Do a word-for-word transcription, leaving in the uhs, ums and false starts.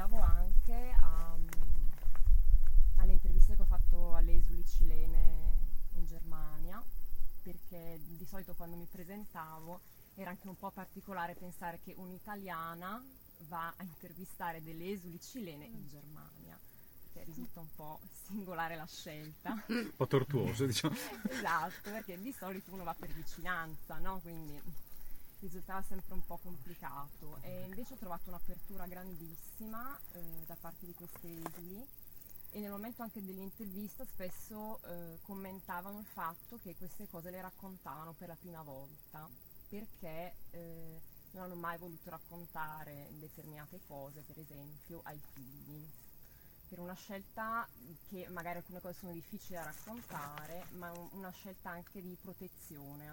collegavo anche a, alle interviste che ho fatto alle esuli cilene in Germania, perché di solito quando mi presentavo era anche un po' particolare pensare che un'italiana va a intervistare delle esuli cilene in Germania, perché risulta un po' singolare la scelta. Un po' tortuoso, diciamo. Esatto, perché di solito uno va per vicinanza, no? Quindi risultava sempre un po' complicato, e invece ho trovato un'apertura grandissima eh, da parte di queste esuli, e nel momento anche dell'intervista spesso eh, commentavano il fatto che queste cose le raccontavano per la prima volta, perché eh, non hanno mai voluto raccontare determinate cose, per esempio ai figli, per una scelta che magari alcune cose sono difficili da raccontare, ma un- una scelta anche di protezione,